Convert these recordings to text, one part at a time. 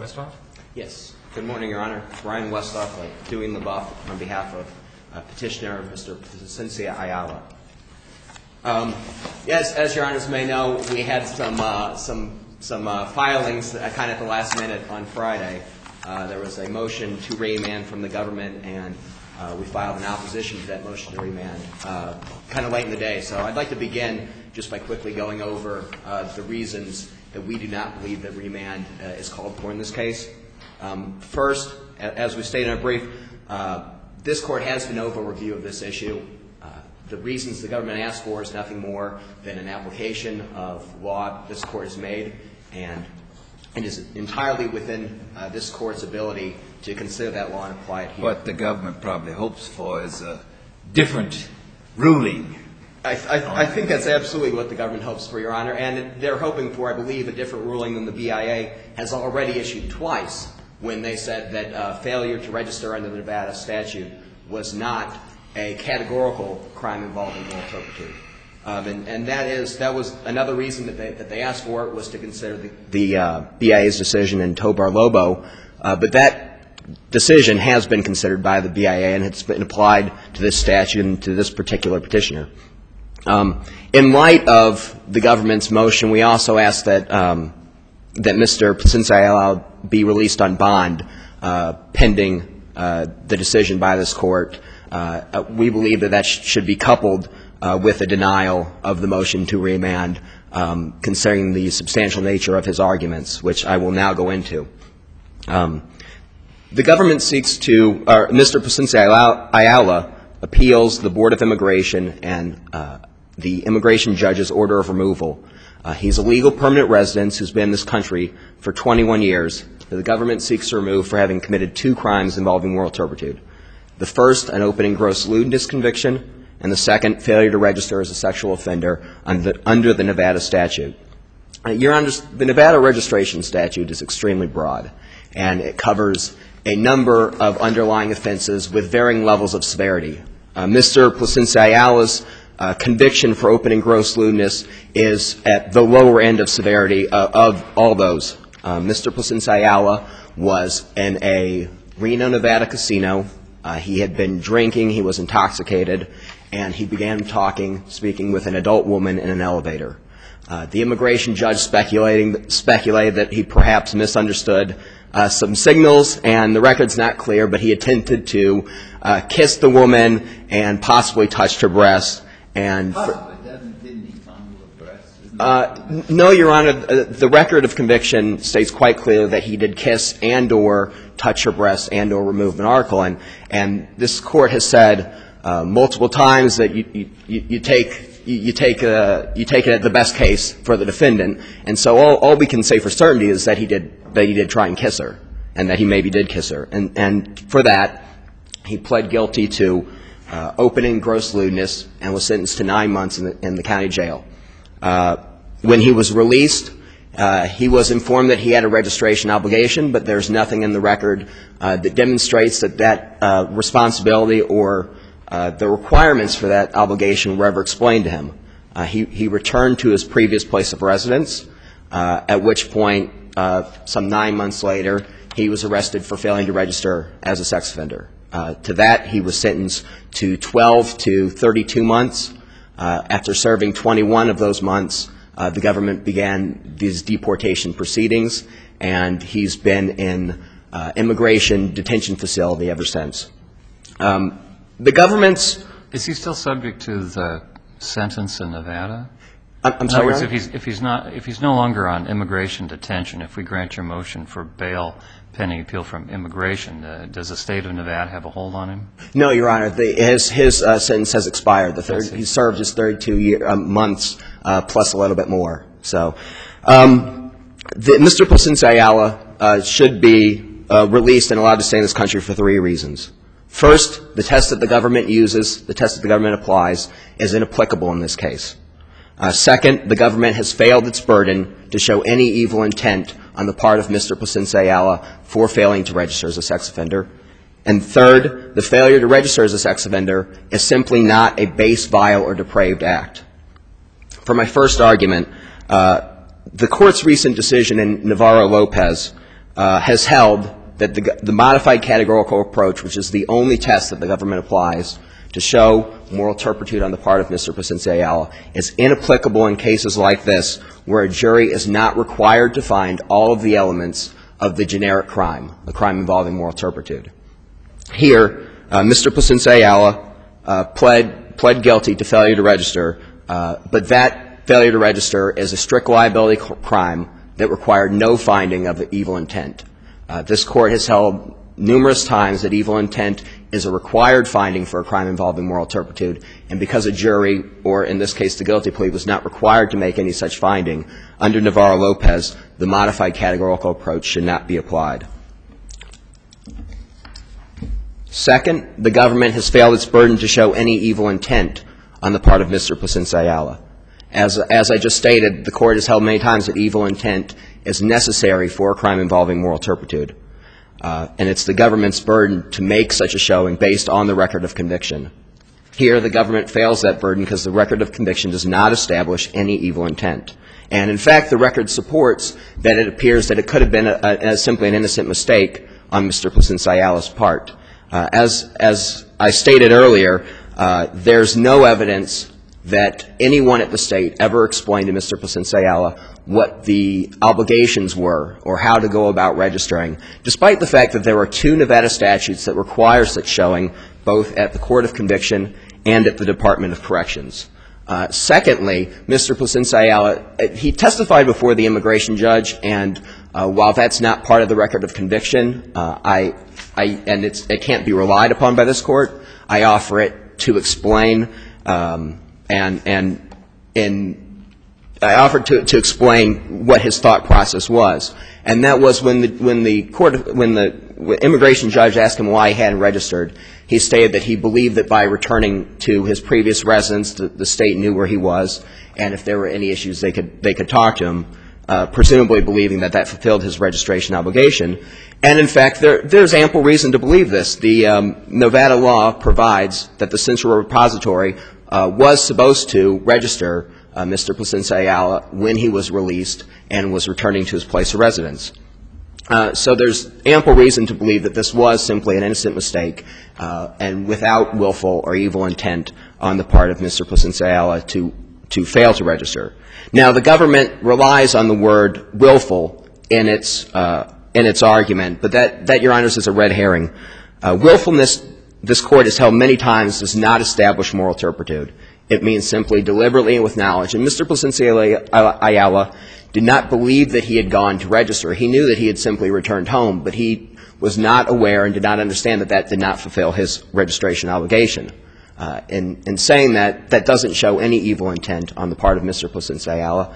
Westhoff? Yes. Good morning, Your Honor. Brian Westhoff, Dewey LaBeouf, on behalf of Petitioner Mr. Paciencia Ayala. As Your Honors may know, we had some filings kind of at the last minute on Friday. There was a motion to remand from the government, and we filed an opposition to that motion to remand kind of late in the day. So I'd like to begin just by quickly going over the reasons that we do not believe that remand is called for in this case. First, as we stated in our brief, this Court has de novo review of this issue. The reasons the government asked for is nothing more than an application of law this Court has made, and is entirely within this Court's ability to consider that law and apply it here. What the government probably hopes for is a different ruling. I think that's absolutely what the government hopes for, Your Honor, and they're hoping for, I believe, a different ruling than the BIA has already issued twice when they said that failure to register under the Nevada statute was not a categorical crime involving moral turpitude. And that was another reason that they asked for it, was to consider the BIA's decision in Tobar Lobo. But that decision has been considered by the BIA, and it's been applied to this statute and to this particular petitioner. In light of the government's motion, we also asked that Mr. Paciencia Ayala be released on bond pending the decision by this Court. We believe that should be coupled with a denial of the motion to remand, considering the substantial nature of his arguments, which I will now go into. The government seeks to, Mr. Paciencia Ayala appeals the Board of Immigration and the immigration judge's order of removal. He's a legal permanent resident who's been in this country for 21 years. The government seeks to remove for having committed 2 crimes involving moral turpitude. The first, an open and gross lewdness conviction, and the second, failure to register as a sexual offender under the Nevada statute. Your Honor, the Nevada registration statute is extremely broad, and it covers a number of underlying offenses with varying levels of severity. Mr. Paciencia Ayala's conviction for open and gross lewdness is at the lower end of severity of all those. Mr. Paciencia Ayala was in a Reno, Nevada casino. He had been drinking, he was intoxicated, and he began speaking with an adult woman in an elevator. The immigration judge speculated that he perhaps misunderstood some signals, and the record's not clear, but he attempted to kiss the woman and possibly touched her breast. And Didn't he fondle her breast? No, Your Honor. The record of conviction states quite clearly that he did kiss and or touch her breast and or remove an article. And this Court has said multiple times that you take it at the best case for the defendant. And so all we can say for certainty is that he did try and kiss her, and that he maybe did kiss her. And for that, he pled guilty to open and gross lewdness and was sentenced to 9 months in the county jail. When he was released, he was informed that he had a registration obligation, but there's nothing in the record that demonstrates that responsibility or the requirements for that obligation were ever explained to him. He returned to his previous place of residence, at which point, some 9 months later, he was arrested for failing to register as a sex offender. To that, he was sentenced to 12 to 32 months. After serving 21 of those months, the government began these deportation proceedings, and he's been in immigration detention facility ever since. The government's... Is he still subject to the sentence in Nevada? I'm sorry, In other words, if he's no longer on immigration detention, if we grant your motion for bail pending appeal from immigration, does the state of Nevada have a hold on him? No, Your Honor. His sentence has expired. He served his 32 months plus a little bit more. So Mr. Paciencia Ayala should be released and allowed to stay in this country for 3 reasons. First, the test that the government uses, the test that the government applies, is inapplicable in this case. Second, the government has failed its burden to show any evil intent on the part of Mr. Paciencia Ayala for failing to register as a sex offender. And third, the failure to register as a sex offender is simply not a base, vile, or depraved act. For my first argument, the Court's recent decision in Navarro-Lopez has held that the modified categorical approach, which is the only test that the government applies to show moral turpitude on the part of Mr. Plasencia Ayala, is inapplicable in cases like this where a jury is not required to find all of the elements of the generic crime, the crime involving moral turpitude. Here, Mr. Plasencia Ayala pled guilty to failure to register, but that failure to register is a strict liability crime that required no finding of evil intent. This Court has held numerous times that evil intent is a required finding for a crime involving moral turpitude, and because a jury, or in this case the guilty plea, was not required to make any such finding, under Navarro-Lopez, the modified categorical approach should not be applied. Second, the government has failed its burden to show any evil intent on the part of Mr. Plasencia Ayala. As I just stated, the Court has held many times that evil intent is necessary for a crime involving moral turpitude. And it's the government's burden to make such a showing based on the record of conviction. Here, the government fails that burden because the record of conviction does not establish any evil intent. And in fact, the record supports that it appears that it could have been simply an innocent mistake on Mr. Plasencia Ayala's part. As I stated earlier, there's no evidence that anyone at the State ever explained to Mr. Plasencia Ayala what the obligations were or how to go about registering, despite the fact that there are 2 Nevada statutes that require such showing, both at the Court of Conviction and at the Department of Corrections. Secondly, Mr. Plasencia Ayala, he testified before the immigration judge, and while that's not part of the record of conviction, and it can't be relied upon by this Court, I offer it to explain I offered to explain what his thought process was, and that was when the immigration judge asked him why he hadn't registered, he stated that he believed that by returning to his previous residence, the State knew where he was, and if there were any issues, they could talk to him, presumably believing that fulfilled his registration obligation. And in fact, there's ample reason to believe this. The Nevada law provides that the Central Repository was supposed to register Mr. Plasencia Ayala when he was released and was returning to his place of residence. So there's ample reason to believe that this was simply an innocent mistake and without willful or evil intent on the part of Mr. Plasencia Ayala to fail to register. Now, the government relies on the word willful in its argument, but that, Your Honors, is a red herring. Willfulness, this Court has held many times, does not establish moral turpitude. It means simply deliberately and with knowledge. And Mr. Plasencia Ayala did not believe that he had gone to register. He knew that he had simply returned home, but he was not aware and did not understand that did not fulfill his registration obligation. In saying that, that doesn't show any evil intent on the part of Mr. Plasencia Ayala.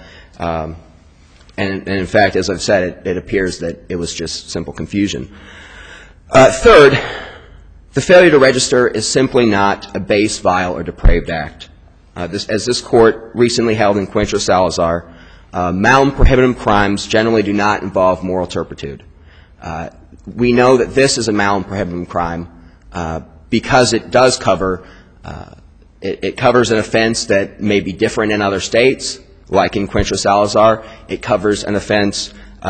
And in fact, as I've said, it appears that it was just simple confusion. Third, the failure to register is simply not a base, vile, or depraved act. As this Court recently held in Cuentra-Salazar, malum prohibitum crimes generally do not involve moral turpitude. We know that this is a malum prohibitum crime because it does cover, it covers an offense that may be different in other states, like in Cuentra-Salazar. It covers an offense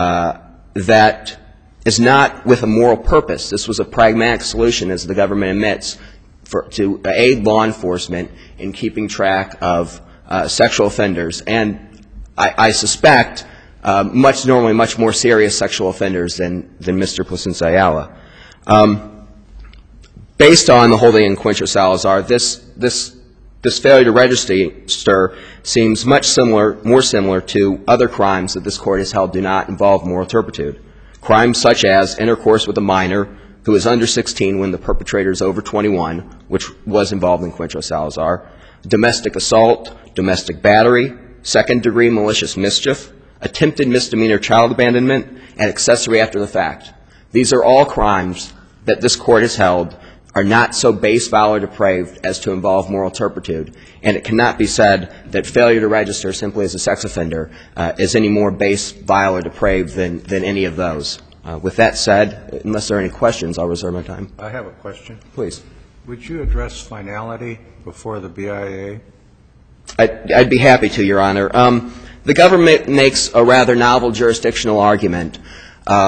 that is not with a moral purpose. This was a pragmatic solution, as the government admits, to aid law enforcement in keeping track of sexual offenders. And I suspect normally much more serious sexual offenders than Mr. Plasencia Ayala. Based on the holding in Cuentra-Salazar, this failure to register seems more similar to other crimes that this Court has held do not involve moral turpitude. Crimes such as intercourse with a minor who is under 16 when the perpetrator is over 21, which was involved in Cuentra-Salazar, domestic assault, domestic battery, second-degree malicious mischief, attempted misdemeanor child abandonment, and accessory after the fact. These are all crimes that this Court has held are not so base, vile, or depraved as to involve moral turpitude. And it cannot be said that failure to register simply as a sex offender is any more base, vile, or depraved than any of those. With that said, unless there are any questions, I'll reserve my time. I have a question. Please. Would you address finality before the BIA? I'd be happy to, Your Honor. The government makes a rather novel jurisdictional argument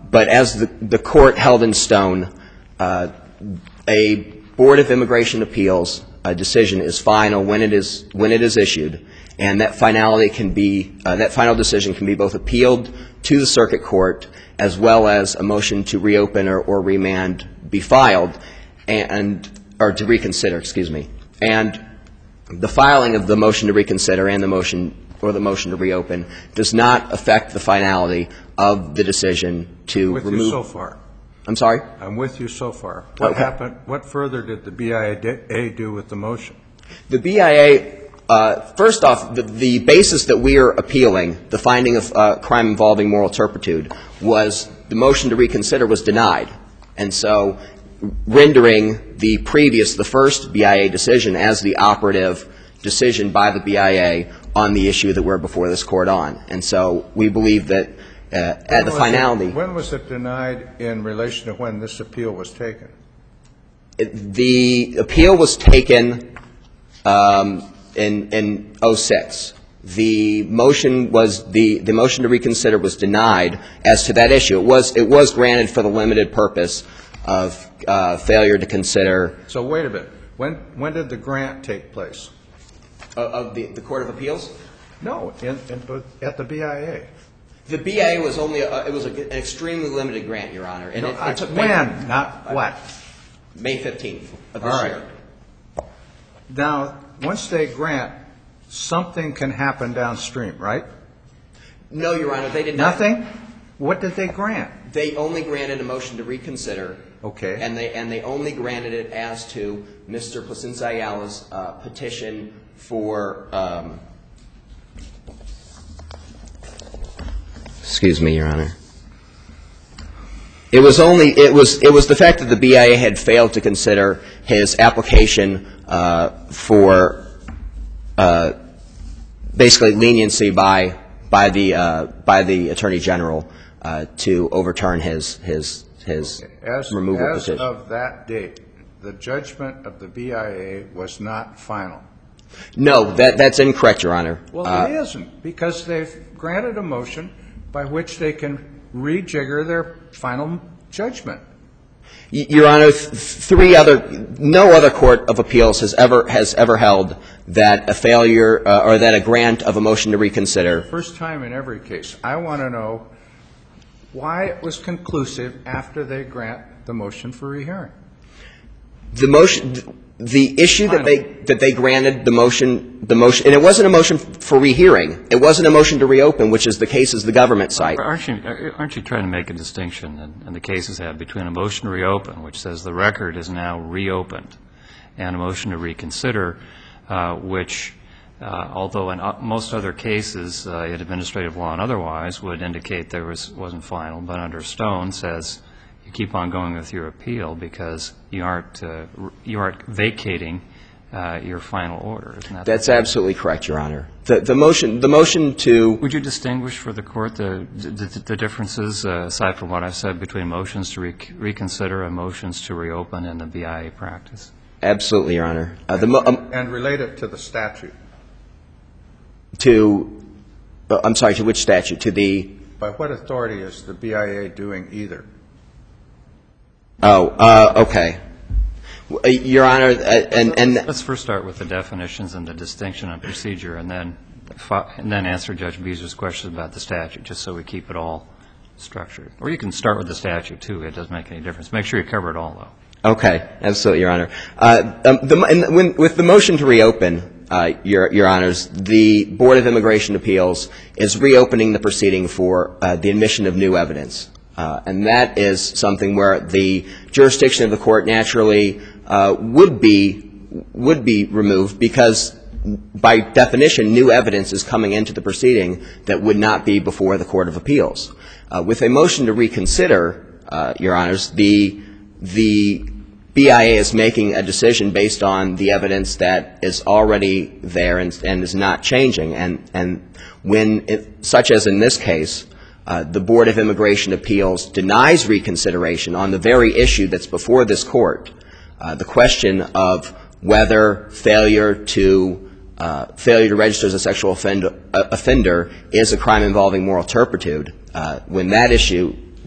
But as the court held in stone, a Board of Immigration Appeals decision is final when it is issued, and that finality can be that final decision can be both appealed to the circuit court as well as a motion to reopen or remand be filed or to reconsider, excuse me. And the filing of the motion to reconsider and the motion to reopen does not affect the finality of the decision to remove. I'm with you so far. I'm sorry? I'm with you so far. What happened? What further did the BIA do with the motion? The BIA, first off, the basis that we are appealing, the finding of crime involving moral turpitude, was the motion to reconsider was denied. And so rendering the first BIA decision as the operative decision by the BIA on the issue that we're before this court on. And so we believe that at the finality. When was it denied in relation to when this appeal was taken? The appeal was taken in 06. The motion to reconsider was denied as to that issue. It was granted for the limited purpose of failure to consider. So wait a minute. When did the grant take place? Of the Court of Appeals? No, at the BIA. The BIA was an extremely limited grant, Your Honor. And it took when, not what? May 15th of this year. Now, once they grant, something can happen downstream, right? No, Your Honor, they did not. Nothing? What did they grant? They only granted a motion to reconsider. Okay. And they only granted it as to Mr. Placencia Ayala's petition for excuse me, Your Honor. It was the fact that the BIA had failed to consider his application for basically leniency by the Attorney General to overturn his removal petition. As of that date, the judgment of the BIA was not final. No, that's incorrect, Your Honor. Well, it isn't, because they've granted a motion by which they can rejigger their final judgment. Your Honor, no other court of appeals has ever held that a failure or that a grant of a motion to reconsider. First time in every case. I want to know why it was conclusive after they grant the motion for rehearing. The issue that they granted the motion, and it wasn't a motion for rehearing. It wasn't a motion to reopen, which is the cases the government cite. Aren't you trying to make a distinction, and the cases have, between a motion to reopen, which says the record is now reopened, and a motion to reconsider, which, although in most other cases, in administrative law and otherwise, would indicate there wasn't final, but under Stone says you keep on going with your appeal because you aren't vacating your final order. Isn't that? That's absolutely correct, Your Honor. The motion to. Would you distinguish for the court the differences, aside from what I've said, between motions to reconsider and motions to reopen in the BIA practice? Absolutely, Your Honor. And relate it to the statute. I'm sorry, to which statute? By what authority is the BIA doing either? Okay. Your Honor, and let's first start with the definitions and the distinction on procedure, and then answer Judge Beezer's question about the statute, just so we keep it all structured. Or you can start with the statute, too. It doesn't make any difference. Make sure you cover it all, though. Okay. Absolutely, Your Honor. With the motion to reopen, Your Honors, the Board of Immigration Appeals is reopening the proceeding for the admission of new evidence. And that is something where the jurisdiction of the court naturally would be removed, because by definition new evidence is coming into the proceeding that would not be before the Court of Appeals. With a motion to reconsider, Your Honors, the BIA is making a decision based on the evidence that is already there and is not changing. And when, such as in this case, the Board of Immigration Appeals denies reconsideration on the very issue that's before this court, the question of whether failure to register as a sexual offender is a crime involving moral turpitude, when that issue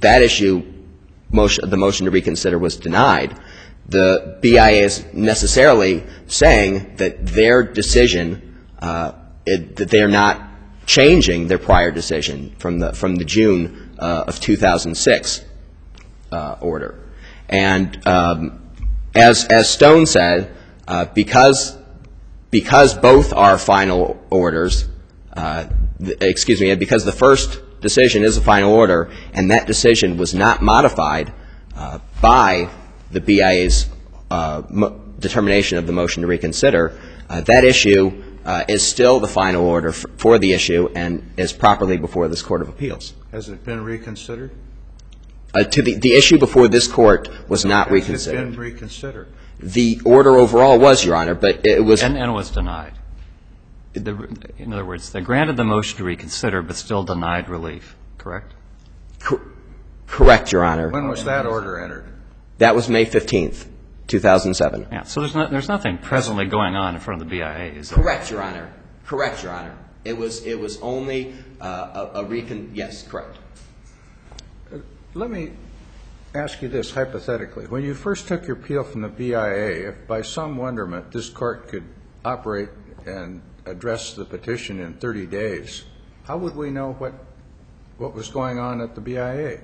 that issue, the motion to reconsider was denied, the BIA is necessarily saying that their decision, that they're not changing their prior decision from the June of 2006 order. And as Stone said, because both are final orders, because the first decision is a final order and that decision was not modified by the BIA's determination of the motion to reconsider, that issue is still the final order for the issue and is properly before this Court of Appeals. Has it been reconsidered? The issue before this Court was not reconsidered. Has it been reconsidered? The order overall was, Your Honor, but it was... And it was denied. In other words, they granted the motion to reconsider but still denied relief, correct? Correct, Your Honor. When was that order entered? That was May 15th, 2007. Yeah, so there's nothing presently going on in front of the BIA, is there? Correct, Your Honor. Correct, Your Honor. It was only yes, correct. Let me ask you this hypothetically. When you first took your appeal from the BIA, if by some wonderment this Court could operate and address the petition in 30 days, how would we know what was going on at the BIA?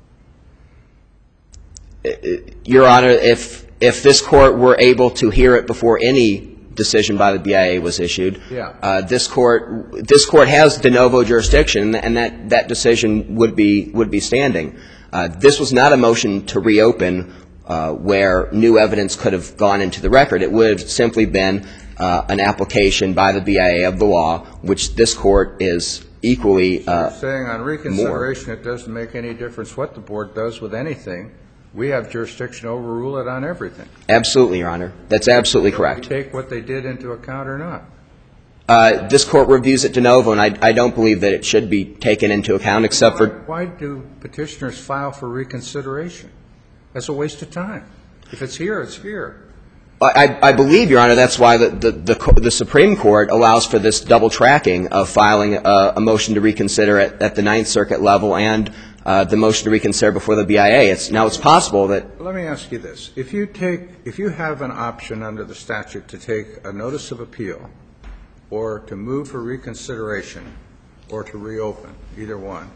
Your Honor, if this Court were able to hear it before any decision by the BIA was issued, this Court has de novo jurisdiction, and that decision would be standing. This was not a motion to reopen where new evidence could have gone into the record. It would have simply been an application by the BIA of the law, which this Court is equally You're saying on reconsideration it doesn't make any difference what the Board does with anything. We have jurisdiction to overrule it on everything. Absolutely, Your Honor. That's absolutely correct. Do we take what they did into account or not? This Court reviews it de novo, and I don't believe that it should be taken into account except for... Why do petitioners file for reconsideration? That's a waste of time. If it's here, it's here. I believe, Your Honor, that's why the Supreme Court allows for this double tracking of filing a motion to reconsider at the Ninth Circuit level and the motion to reconsider before the BIA. Now, it's possible that... Let me ask you this. If you have an option under the statute to take a notice of appeal or to move for reconsideration or to reopen, either one,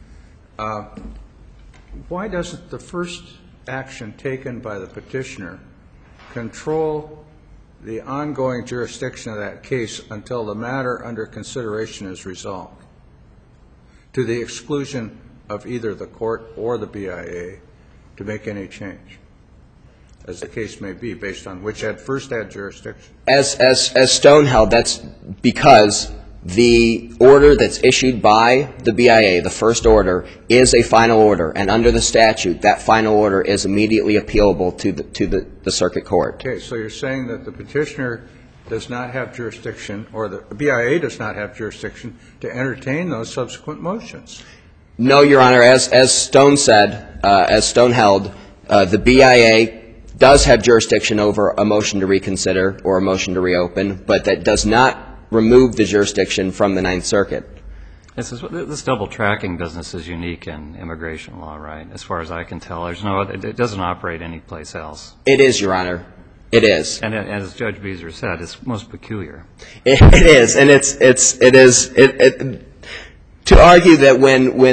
why doesn't the first action taken by the petitioner control the ongoing jurisdiction of that case until the matter under consideration is resolved, to the exclusion of either the Court or the BIA to make any change, as the case may be, based on which first had jurisdiction? As Stone held, that's because the order that's issued by the BIA, the first order, is a final order, and under the statute, that final order is immediately appealable to the circuit court. Okay, so you're saying that the petitioner does not have jurisdiction, or the BIA does not have jurisdiction to entertain those subsequent motions? No, Your Honor. As Stone said, as Stone held, the BIA does have jurisdiction over a motion to reconsider or a motion to reopen, but that does not remove the jurisdiction from the Ninth Circuit. This double tracking business is unique in immigration law, right? As far as I can tell, it doesn't operate anyplace else. It is, Your Honor. It is. And as Judge Beezer said, it's most peculiar. It is, and it is to argue that when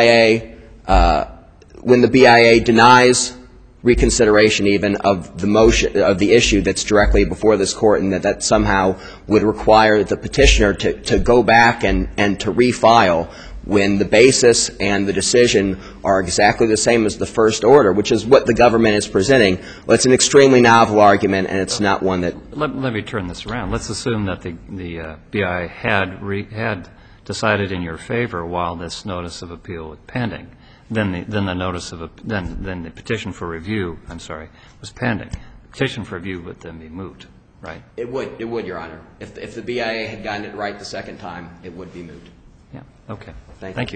the BIA denies reconsideration even of the motion of the issue that's directly before this Court, and that somehow would require the petitioner to go back and to refile when the basis and the decision are exactly the same as the first order, which is what the government is presenting. Well, it's an extremely novel argument, and it's not one that... Let me turn this around. Let's assume that the BIA had decided in your favor while this notice of appeal was pending. Then the petition for review, was pending. The petition for review would then be moot, right? It would, Your Honor. If the BIA had gotten it right the second time, it would be moot. Yeah, okay. Thank you.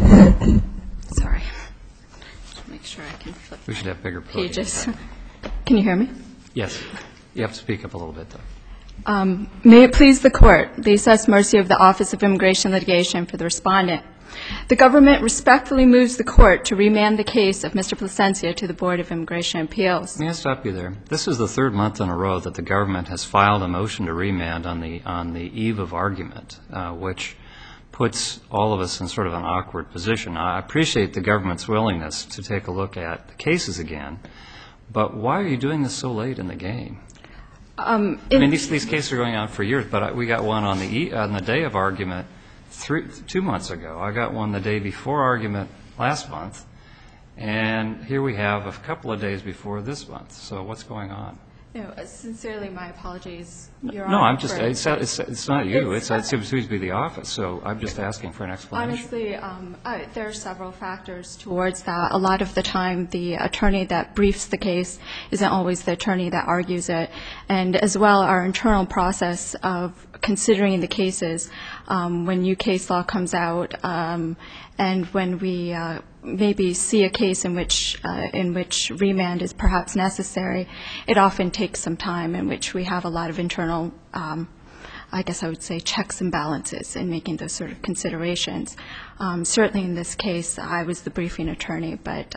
Sorry. Just make sure I can flip We should have bigger podiums. pages. Can you hear me? Yes. You have to speak up a little bit, though. May it please the Court, the assessed mercy of the Office of Immigration Litigation for the respondent. The government respectfully moves the Court to remand the case of Mr. Plasencia to the Board of Immigration Appeals. May I stop you there? This is the third month in a row that the government has filed a motion to remand on the eve of argument, which puts all of us in sort of an awkward position. I appreciate the government's willingness to take a look at the cases again, but why are you doing this so late in the game? I mean, these cases are going on for years, but we got one on the day of argument 2 months ago. I got one the day before argument last month, and here we have a couple of days before this month. So what's going on? No, sincerely, my apologies, Your No, Honor. I'm just, it's not you. It seems to be the office, so I'm just asking for an explanation. Honestly, there are several factors towards that. A lot of the time, the attorney that briefs the case isn't always the attorney that argues it. And as well, our internal process of considering the cases, when new case law comes out, and when we maybe see a case in which remand is perhaps necessary, it often takes some time in which we have a lot of internal, I guess I would say, checks and balances in making those sort of considerations. Certainly in this case, I was the briefing attorney, but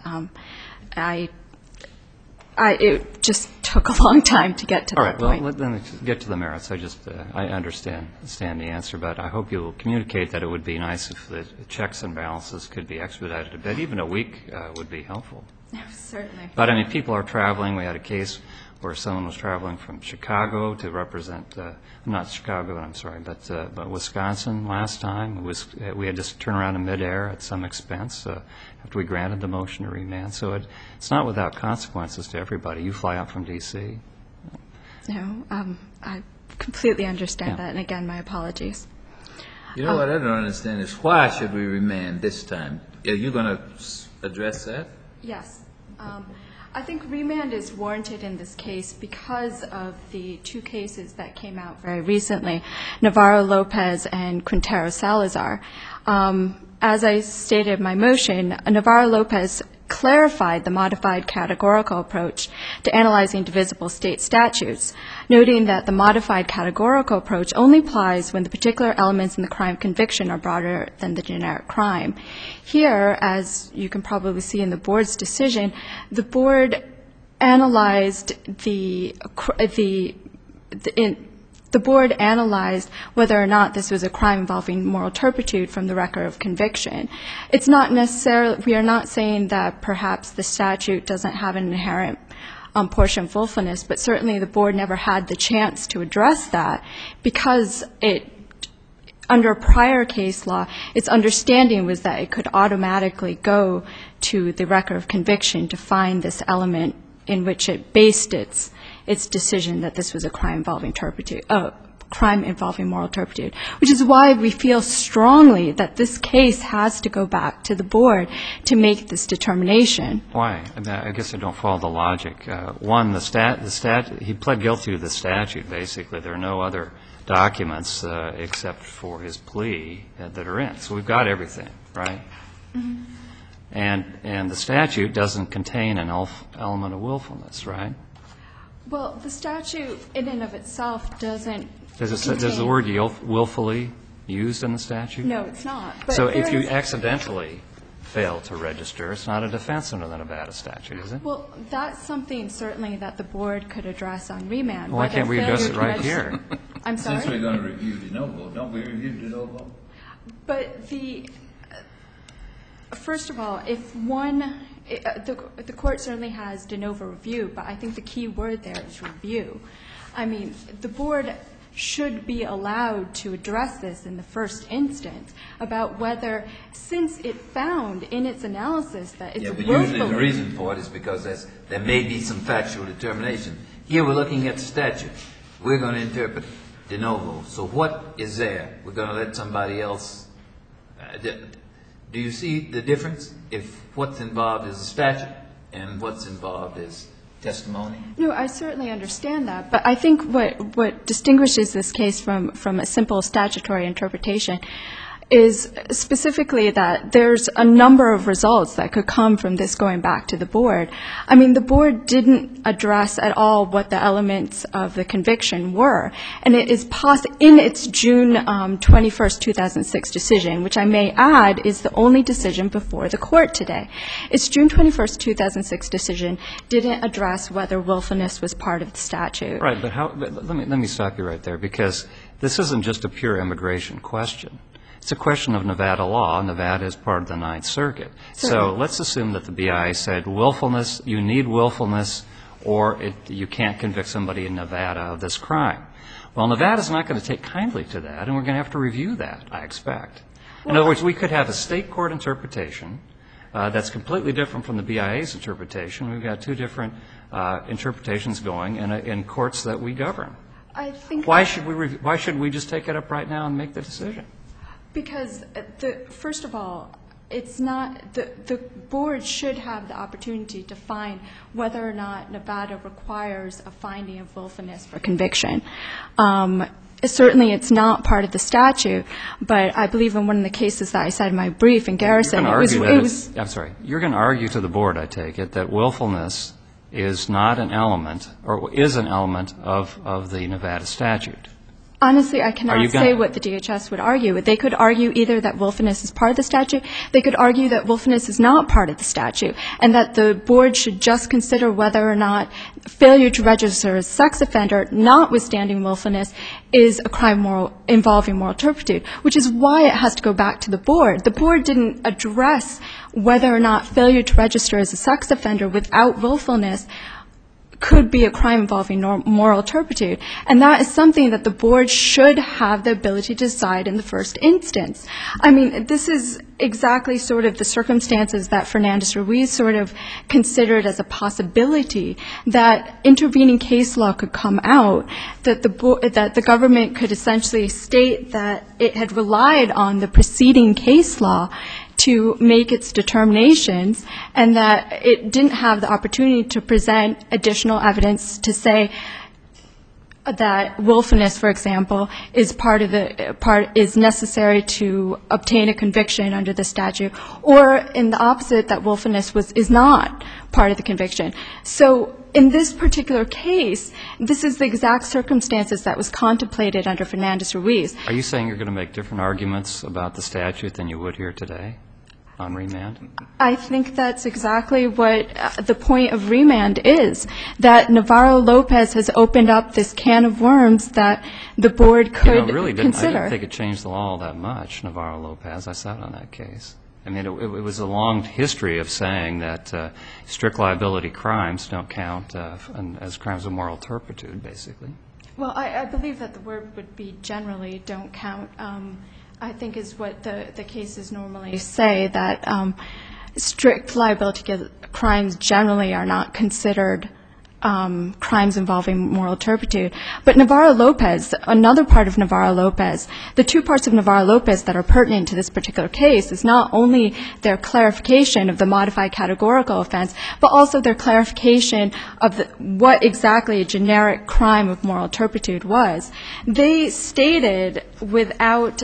it just took a long time to get to that point. All right, well, let me get to the merits. I understand the answer, but I hope you'll communicate that it would be nice if the checks and balances could be expedited a bit. Even a week would be helpful. Certainly. But, I mean, people are traveling. We had a case where someone was traveling from Chicago to represent, not Chicago, I'm sorry, but Wisconsin last time. We had to turn around in midair at some expense after we granted the motion to remand. So it's not without consequences to everybody. You fly out from D.C. No, I completely understand that, and again, my apologies. You know what I don't understand is why should we remand this time? Are you going to address that? Yes. I think remand is warranted in this case because of the two cases that came out very recently, Navarro-Lopez and Quintero-Salazar. As I stated in my motion, Navarro-Lopez clarified the modified categorical approach to analyzing divisible state statutes, noting that the modified categorical approach only applies when the particular elements in the crime conviction are broader than the generic crime. Here, as you can probably see in the board's decision, the board analyzed the board analyzed whether or not this was a crime involving moral turpitude from the record of conviction. It's not necessarily, we are not saying that perhaps the statute doesn't have an inherent portion of willfulness, but certainly the board never had the chance to address that because under prior case law, its understanding was that it could automatically go to the record of conviction to find this element in which it based its decision that this was a crime involving moral turpitude, which is why we feel strongly that this case has to go back to the board to make this determination. Why? I guess I don't follow the logic. One, he pled guilty to the statute, basically. There are no other documents except for his plea that are in. So we've got everything, right? Mm-hmm. And the statute doesn't contain an element of willfulness, right? Well, the statute in and of itself doesn't contain. Does the word willfully used in the statute? No, it's not. But so if you accidentally fail to register, it's not a defense under the Nevada statute, is it? Well, that's something certainly that the board could address on remand. Why can't we address it right here? I'm sorry? Since we're going to review de novo, don't we review de novo? But first of all, if one, the court certainly has de novo review, but I think the key word there is review. I mean, the board should be allowed to address this in the first instance about whether, since it found in its analysis that it's willfully. Yeah, but usually the reason for it is because there may be some factual determination. Here we're looking at the statute. We're going to interpret de novo. So what is there? We're going to let somebody else. Do you see the difference if what's involved is a statute and what's involved is testimony? No, I certainly understand that. But I think what distinguishes this case from a simple statutory interpretation is specifically that there's a number of results that could come from this going back to the board. I mean, the board didn't address at all what the elements of the conviction were. And it is in its June 21st, 2006 decision, which I may add is the only decision before the court today. Its June 21st, 2006 decision didn't address whether willfulness was part of the statute. Right, but let me stop you right there, because this isn't just a pure immigration question. It's a question of Nevada law. Nevada is part of the Ninth Circuit. So let's assume that the BIA said willfulness, you need willfulness, or you can't convict somebody in Nevada of this crime. Well, Nevada's not going to take kindly to that, and we're going to have to review that, I expect. In other words, we could have a state court interpretation that's completely different from the BIA's interpretation. We've got two different interpretations going in courts that we govern. I think why should we just take it up right now and make the decision? Because, first of all, it's not the board should have the opportunity to find whether or not Nevada requires a finding of willfulness for conviction. Certainly, it's not part of the statute, but I believe in one of the cases that I cited in my brief in Garrison, I'm sorry. You're going to argue to the board, I take it, that willfulness is not an element, or is an element of the Nevada statute. Honestly, I cannot say what the DHS would argue. They could argue either that willfulness is part of the statute. They could argue that willfulness is not part of the statute, and that the board should just consider whether or not failure to register as a sex offender, notwithstanding willfulness, is a crime involving moral turpitude, which is why it has to go back to the board. The board didn't address whether or not failure to register as a sex offender without willfulness could be a crime involving moral turpitude. And that is something that the board should have the ability to decide in the first instance. I mean, this is exactly sort of the circumstances that Fernandez-Ruiz sort of considered as a possibility, that intervening case law could come out, that the government could essentially state that it had relied on the preceding case law to make its determinations, and that it didn't have the opportunity to present additional evidence to say that willfulness, for example, is is necessary to obtain a conviction under the statute, or in the opposite, that willfulness is not part of the conviction. So in this particular case, this is the exact circumstances that was contemplated under Fernandez-Ruiz. Are you saying you're going to make different arguments about the statute than you would here today on remand? I think that's exactly what the point of remand is, that Navarro-Lopez has opened up this can of worms that the board could consider. I didn't think it changed the law all that much, Navarro-Lopez. I sat on that case. I mean, it was a long history of saying that strict liability crimes don't count as crimes of moral turpitude, basically. Well, I believe that the word would be generally don't count, I think is what the cases normally say, that strict liability crimes generally are not considered crimes involving moral turpitude. But Navarro-Lopez, another part of Navarro-Lopez, the two parts of Navarro-Lopez that are pertinent to this particular case is not only their clarification of the modified categorical offense, but also their clarification of what exactly a generic crime of moral turpitude was. They stated without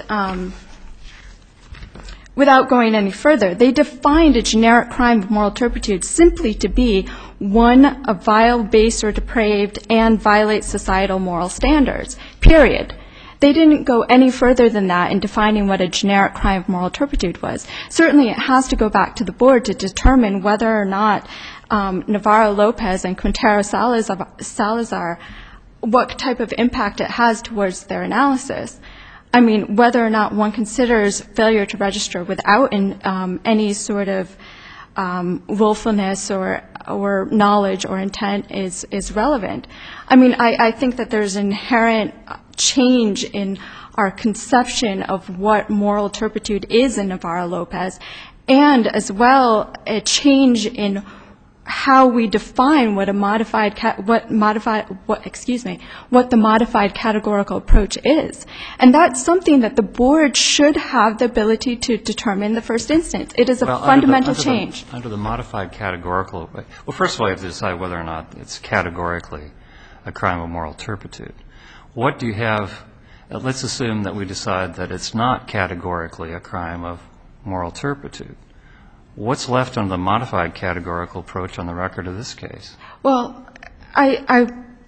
going any further, they defined a generic crime of moral turpitude simply to be one, a vile, base, or depraved, and violates societal moral standards, period. They didn't go any further than that in defining what a generic crime of moral turpitude was. Certainly it has to go back to the board to determine whether or not Navarro-Lopez and Quintero-Salazar, what type of impact it has towards their analysis. I mean, whether or not one considers failure to register without any sort of willfulness or knowledge or intent is relevant. I mean, I think that there's inherent change in our conception of what moral turpitude is in Navarro-Lopez, and as well a change in how we define what the modified categorical approach is. And that's something that the board should have the ability to determine in the first instance. It is a fundamental change. Under the modified categorical, well, first of all, you have to decide whether or not it's categorically a crime of moral turpitude. What do you have, let's assume that we decide that it's not categorically a crime of moral turpitude. What's left on the modified categorical approach on the record of this case? Well, I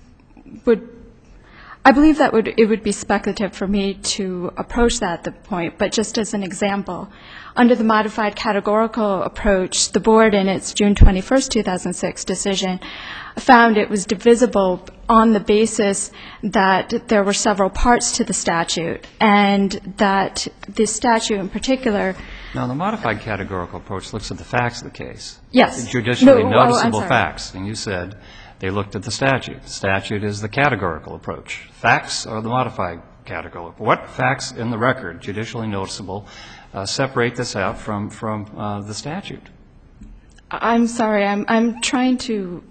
believe that it would be speculative for me to approach that at the point, but just as an example, under the modified categorical approach, the board in its June 21st, 2006 decision found it was divisible on the basis that there were several parts to the statute, and that the statute in particular. Now, the modified categorical approach looks at the facts of the case. Yes. Judicially No, noticeable I'm sorry. facts. And you said they looked at the statute. The statute is the categorical approach. Facts are the modified categorical. What facts in the record, judicially noticeable, separate this out from the statute? I'm sorry. I'm trying to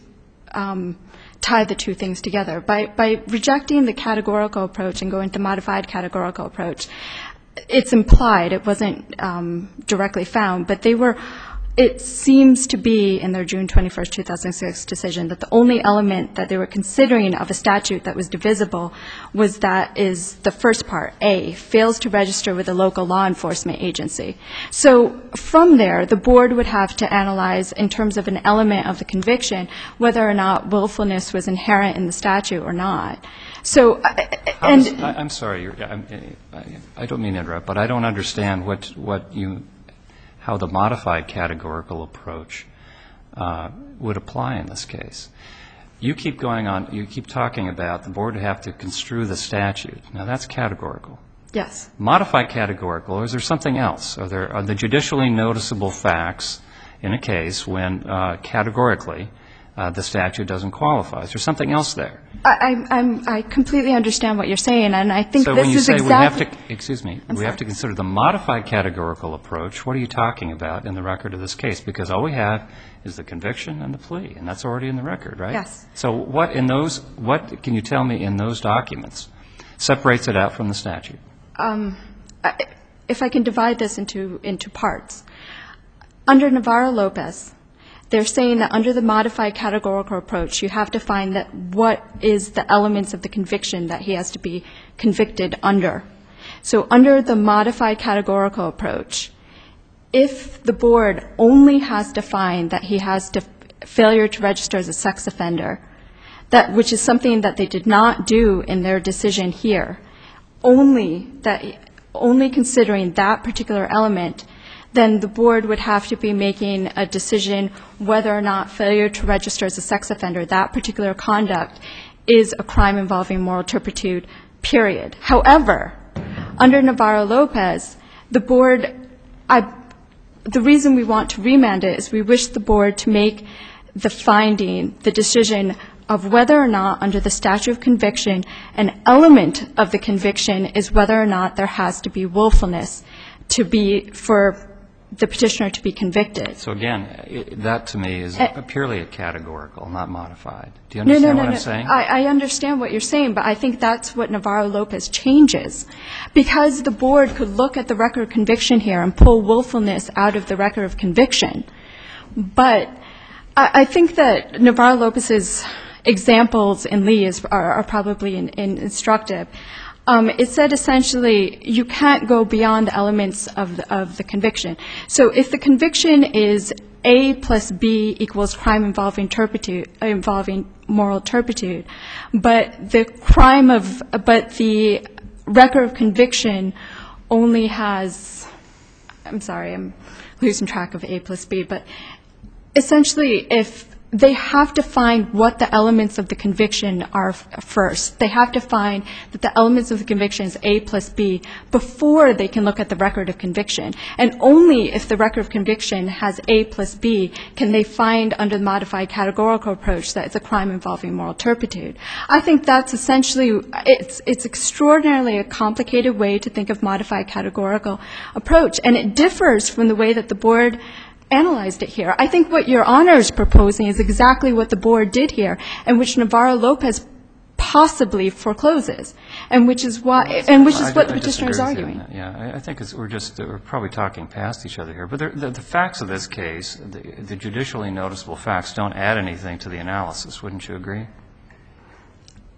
tie the two things together. By rejecting the categorical approach and going to the modified categorical approach, it's implied, it wasn't directly found, but it seems to be in their June 21st, 2006 decision that the only element that they were considering of a statute that was divisible was that is the first part, A, fails to register with a local law enforcement agency. So from there, the board would have to analyze in terms of an element of the conviction whether or not willfulness was inherent in the statute or not. So, I'm sorry, I don't mean to interrupt, but I don't understand how the modified categorical approach would apply in this case. You keep going on, you keep talking about the board would have to construe the statute. Now, that's categorical. yes. Modified categorical, or is there something else? Are the judicially noticeable facts in a case when categorically the statute doesn't qualify? Is there something else there? I completely understand what you're saying, and I think so this when you is say exactly. we have to consider the modified categorical approach, what are you talking about in the record of this case? Because all we have is the conviction and the plea, and that's already in the record, right? Yes. So what can you tell me in those documents separates it out from the statute? If I can divide this into parts. Under Navarro-Lopez, they're saying that under the modified categorical approach, you have to find that what is the elements of the conviction that he has to be convicted under. So under the modified categorical approach, if the board only has to find that he has to failure to register as a sex offender, which is something that they did not do in their decision here, only considering that particular element, then the board would have to be making a decision whether or not failure to register as a sex offender, that particular conduct, is a crime involving moral turpitude, period. However, under Navarro-Lopez, the board, the reason we want to remand it is we wish the board to make the finding, the decision of whether or not under the statute of conviction, an element of the conviction is whether or not there has to be willfulness for the petitioner to be convicted. So again, that to me is purely a categorical, not modified. Do you understand what I'm saying? I understand what you're saying, but I think that's what Navarro-Lopez changes. Because the board could look at the record of conviction here and pull willfulness out of the record of conviction. But I think that Navarro-Lopez's examples in Lee are probably instructive. It said essentially you can't go beyond the elements of the conviction. So if the conviction is A plus B equals crime involving moral turpitude, but the record of conviction only has, I'm sorry, I'm losing track of A plus B, but essentially if they have to find what the elements of the conviction are first. They have to find that the elements of the conviction is A plus B before they can look at the record of conviction. And only if the record of conviction has A plus B can they find under the modified categorical approach that it's a crime involving moral turpitude. I think that's essentially, it's extraordinarily a complicated way to think of modified categorical approach. And it differs from the way that the board analyzed it here. I think what Your Honor is proposing is exactly what the board did here, and which Navarro-Lopez possibly forecloses, and which is what the petitioner is arguing. Yeah, I think we're probably talking past each other here. But the facts of this case, the judicially noticeable facts, don't add anything to the analysis. Wouldn't you agree?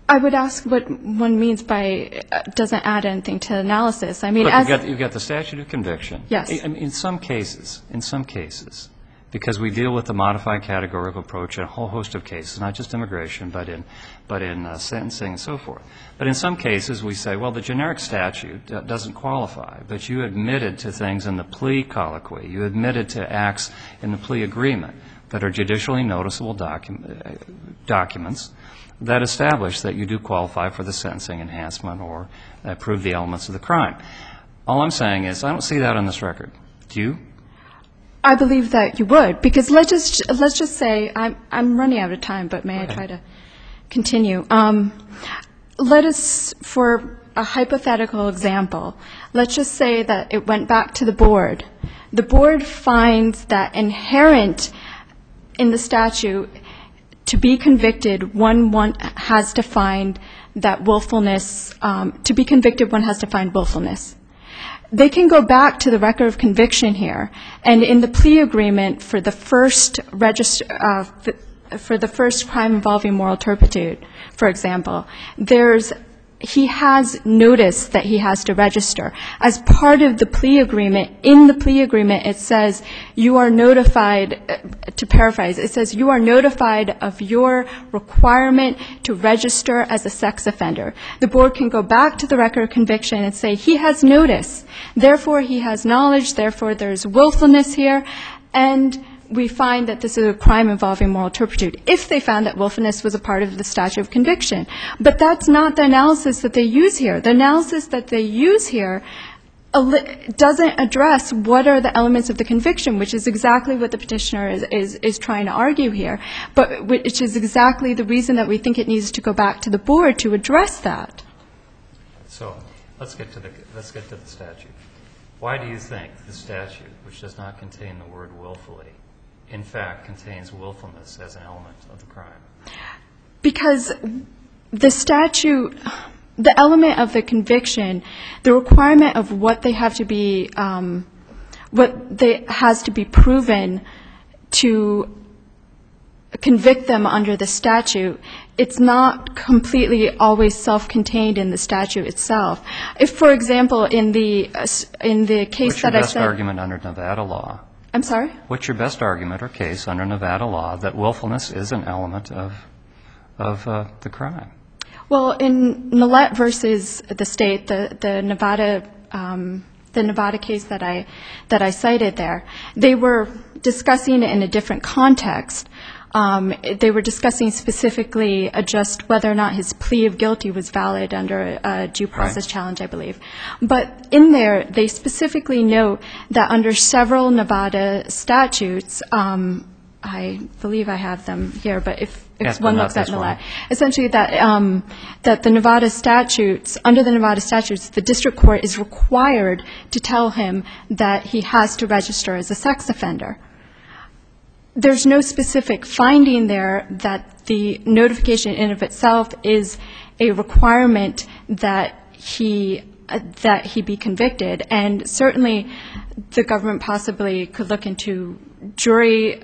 I would ask what one means by doesn't add anything to analysis. I mean, Look, you've got the statute of conviction. Yes. In some cases, because we deal with the modified categorical approach in a whole host of cases, not just immigration, but in sentencing and so forth. But in some cases, we say, well, the generic statute doesn't qualify, but you admitted to things in the plea colloquy. You admitted to acts in the plea agreement that are judicially noticeable documents that establish that you do qualify for the sentencing enhancement or prove the elements of the crime. All I'm saying is I don't see that on this record. Do you? I believe that you would, because let's just say I'm running out of time, but may I try to continue? Let us, for a hypothetical example, let's just say that it went back to the board. The board finds that inherent in the statute, to be convicted, one has to find that willfulness. To be convicted, one has to find willfulness. They can go back to the record of conviction here, and in the plea agreement for the first crime involving moral turpitude, for example, he has noticed that he has to register. As part of the plea agreement, in the plea agreement it says you are notified, to paraphrase, it says you are notified of your requirement to register as a sex offender. The board can go back to the record of conviction and say he has noticed, therefore he has knowledge, therefore there's willfulness here, and we find that this is a crime involving moral turpitude, if they found that willfulness was a part of the statute of conviction. But that's not the analysis that they use here. The analysis that they use here doesn't address what are the elements of the conviction, which is exactly what the petitioner is trying to argue here, but which is exactly the reason that we think it needs to go back to the board to address that. So let's get to the statute. Why do you think the statute, which does not contain the word willfully, in fact contains willfulness as an element of the crime? Because the statute, the element of the conviction, the requirement of what they have to be, has to be proven to convict them under the statute, it's not completely always self-contained in the statute itself. If, for example, in the case that I said... What's your best argument under Nevada law? I'm sorry? What's your best argument or case under Nevada law that willfulness is an element of the crime? Well, in Millett versus the state, the Nevada case that I cited there, they were discussing it in a different context. They were discussing specifically just whether or not his plea of guilty was valid under a due process challenge, I believe. But in there, they specifically note that under several Nevada statutes, I believe I have them here, but if one looks at Millett, essentially that the Nevada statutes, under the Nevada statutes, the district court is required to tell him that he has to register as a sex offender. There's no specific finding there that the notification in of itself is a requirement that he be convicted. And certainly the government possibly could look into jury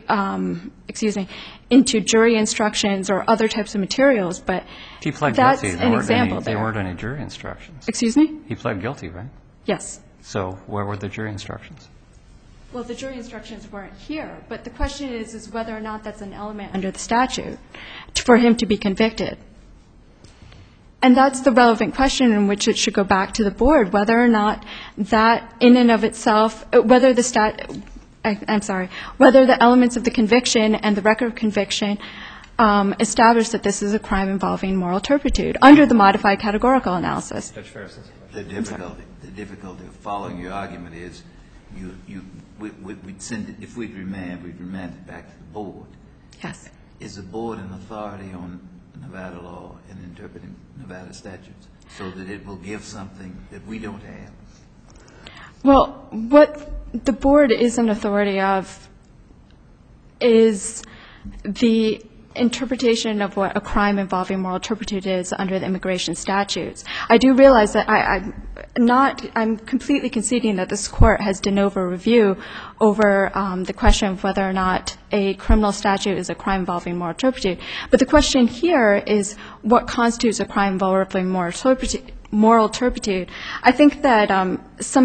instructions or other types of materials, but that's an example there. There weren't any jury instructions. Excuse me? He pled guilty, right? Yes. So where were the jury instructions? Well, the jury instructions weren't here, but the question is whether or not that's an element under the statute for him to be convicted. And that's the relevant question in which it should go back to the board, whether or not that in and of itself, whether the elements of the conviction and the record of conviction establish that this is a crime involving moral turpitude under the modified categorical analysis. The difficulty of following your argument is we'd send it, if we'd remand it back to the board. Yes. Is the board an authority on Nevada law and interpreting Nevada statutes so that it will give something that we don't have? Well, what the board is an authority of is the interpretation of what a crime involving moral turpitude is under the immigration statutes. I do realize that I'm completely conceding that this Court has de novo review over the question of whether or not a criminal statute is a crime involving moral turpitude. But the question here is what constitutes a crime involving moral turpitude. I think that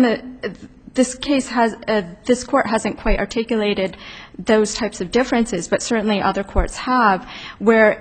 this Court hasn't quite articulated those types of differences, but certainly other courts have, where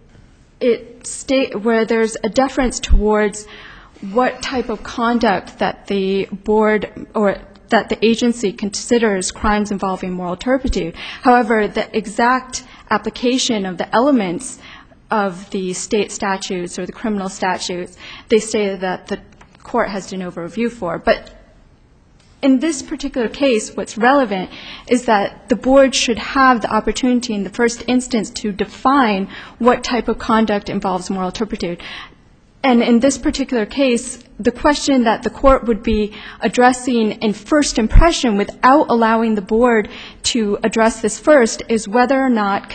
where there's a deference towards what type of conduct that the board or that the agency considers crimes involving moral turpitude. However, the exact application of the elements of the state statutes or the criminal statutes, they say that the Court has de novo review for. But in this particular case, what's relevant is that the board should have the opportunity in the first instance to define what type of conduct involves moral turpitude. And in this particular case, the question that the Court would be addressing in first impression without allowing the board to address this first is whether or not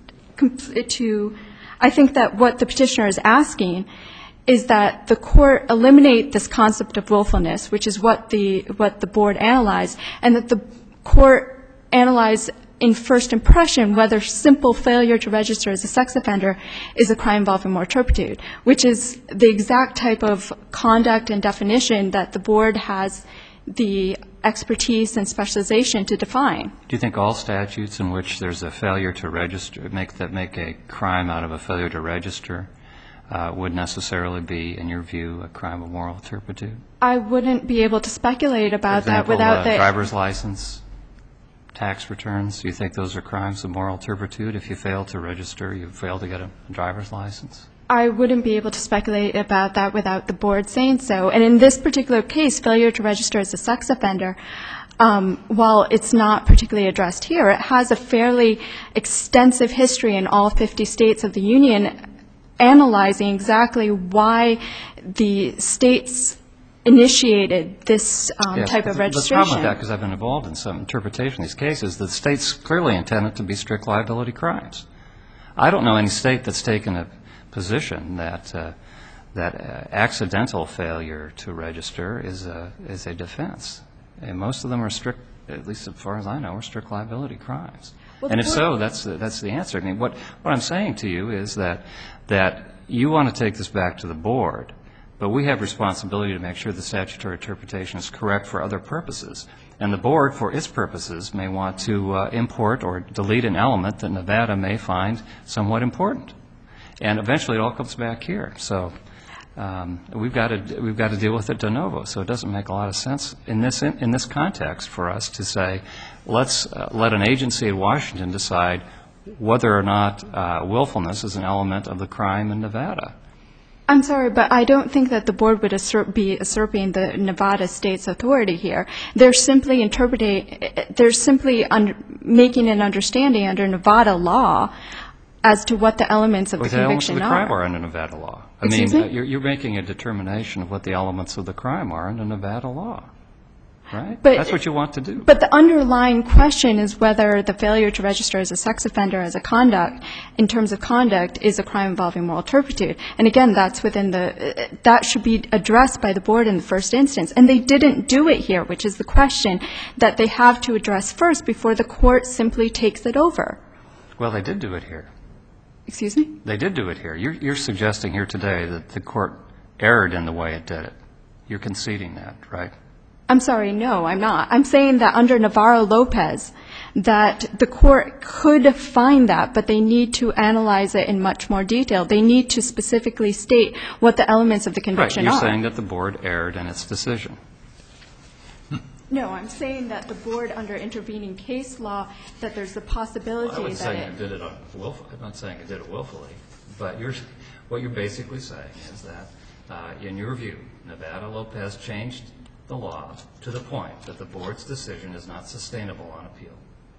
I think that what the petitioner is asking is that the Court eliminate this concept of willfulness, which is what the board analyzed, and that the Court analyze in first impression whether simple failure to register as a sex offender is a crime involving moral turpitude, which is the exact type of conduct and definition that the board has the expertise and specialization to define. Do you think all statutes in which there's a failure to register, make a crime out of a failure to register, would necessarily be, in your view, a crime of moral turpitude? I wouldn't be able to speculate about that without the driver's license, tax returns. Do you think those are crimes of moral turpitude? If you fail to register, you fail to get a driver's license? I wouldn't be able to speculate about that without the board saying so. And in this particular case, failure to register as a sex offender, while it's not particularly addressed here, it has a fairly extensive history in all 50 states of the Union analyzing exactly why the states initiated this type of registration. The problem with that, because I've been involved in some interpretation of these cases, the states clearly intended to be strict liability crimes. I don't know any state that's taken a position that accidental failure to register is a defense. And most of them are strict, at least as far as I know, are strict liability crimes. And if so, that's the answer. I mean, what I'm saying to you is that you want to take this back to the board, but we have responsibility to make sure the statutory interpretation is correct for other purposes. And the board, for its purposes, may want to import or delete an element that Nevada may find somewhat important. And eventually it all comes back here. So we've got to deal with it de novo. So it doesn't make a lot of sense in this context for us to say, let's let an agency in Washington decide whether or not willfulness is an element of the crime in Nevada. I'm sorry, but I don't think that the board would be usurping the Nevada state's authority here. They're simply making an understanding under Nevada law as to what the elements of the conviction The elements of the crime are under Nevada law. Excuse me? You're making a determination of what the elements of the crime are under Nevada law, right? But that's what you want to do. But the underlying question is whether the failure to register as a sex offender as a conduct, in terms of conduct, is a crime involving moral turpitude. And again, that's that should be addressed by the board in the first instance. And they didn't do it here, which is the question that they have to address first before the court simply takes it over. Well, they did do it here. Excuse me? They did do it here. You're suggesting here today that the court erred in the way it did it. You're conceding that, right? I'm sorry, no, I'm not. I'm saying that under Navarro-Lopez, that the court could find that, but they need to analyze it in much more detail. They need to specifically state what the elements of the conviction are. Right, you're saying that the board erred in its decision. No, I'm saying that the board, under intervening case law, that there's the possibility I'm not that saying it did it willfully, but what you're basically saying is that, in your view, Navarro-Lopez changed the law to the point that the board's decision is not sustainable on appeal.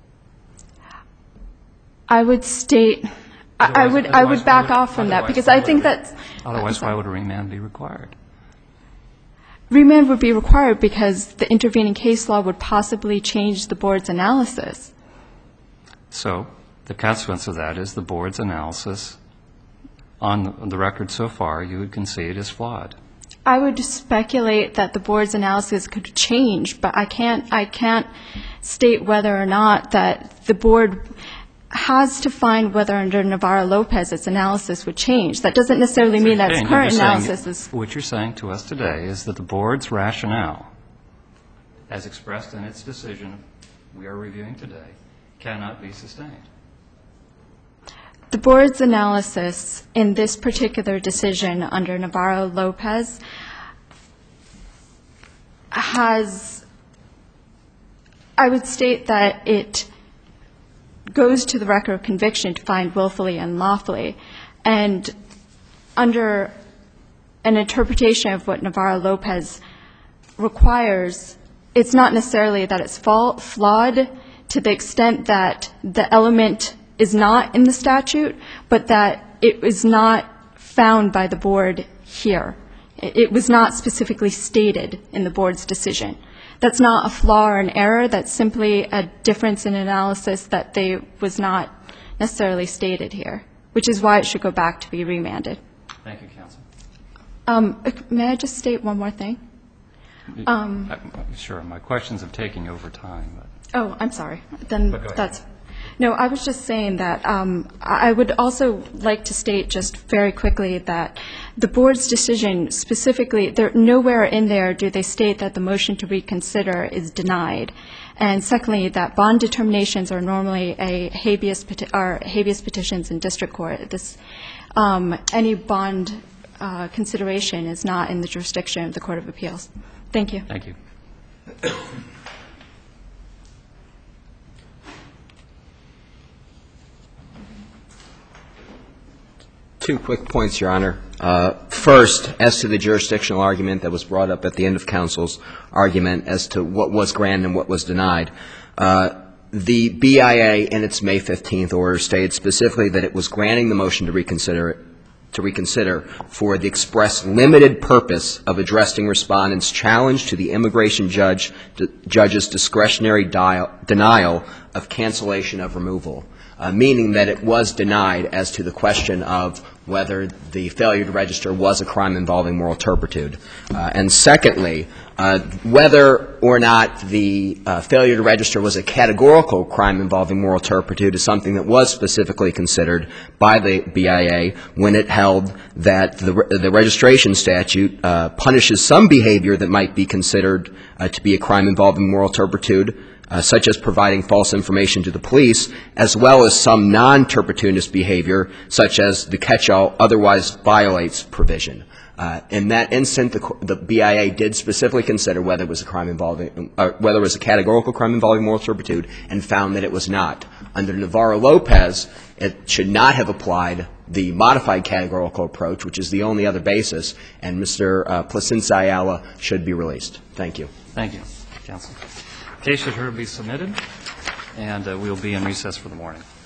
I would state, I would back off from that, because I think that's... Otherwise, why would a remand be required? Remand would be required because the intervening case law would possibly change the board's analysis. So the consequence of that is the board's analysis on the record so far, you would concede, is flawed. I would speculate that the board's analysis could change, but I can't state whether or not that the board has to find whether under Navarro-Lopez its analysis would change. That doesn't necessarily mean that its current analysis is... What you're saying to us today is that the board's rationale, as expressed in its decision we are reviewing today, cannot be sustained. The board's analysis in this particular decision under Navarro-Lopez has, I would state that it goes to the record of conviction to find willfully and lawfully. And under an interpretation of what Navarro-Lopez requires, it's not necessarily that it's flawed to the extent that the element is not in the statute, but that it was not found by the board here. It was not specifically stated in the board's decision. That's not a flaw or an error. That's simply a difference in analysis that was not necessarily stated here, which is why it should go back to be remanded. Thank you, counsel. May I just state one more thing? Sure. My questions have taken over time. But. Oh, I'm sorry. Then Go ahead. that's... No, I was just saying that I would also like to state just very quickly that the board's decision specifically, nowhere in there do they state that the motion to reconsider is denied. And secondly, that bond determinations are normally habeas petitions in district court. Any bond consideration is not in the jurisdiction of the Court of Appeals. Thank you. Thank you. Two quick points, Your Honor. First, as to the jurisdictional argument that was brought up at the end of counsel's argument as to what was granted and what was denied, the BIA in its May 15th order stated specifically that it was granting the motion to reconsider for the express limited purpose of addressing respondents' challenge to the immigration judge's discretionary denial of cancellation of removal, meaning that it was denied as to the question of whether the failure to register was a crime involving moral turpitude. And secondly, whether or not the failure to register was a categorical crime involving moral turpitude is something that was specifically considered by the BIA when it held that the registration statute punishes some behavior that might be considered to be a crime involving moral turpitude, such as providing false information to the police, as well as some non-turpitudinous behavior, such as the catch-all otherwise violates provision. In that instant, the BIA did specifically consider whether it was a crime involving, whether it was a categorical crime involving moral turpitude, and found that it was not. Under Navarro-Lopez, it should not have applied the modified categorical approach, which is the only other basis, and Mr. Placencia Ayala should be released. Thank you. Thank you, counsel. The case should be submitted, and we'll be in recess for the morning.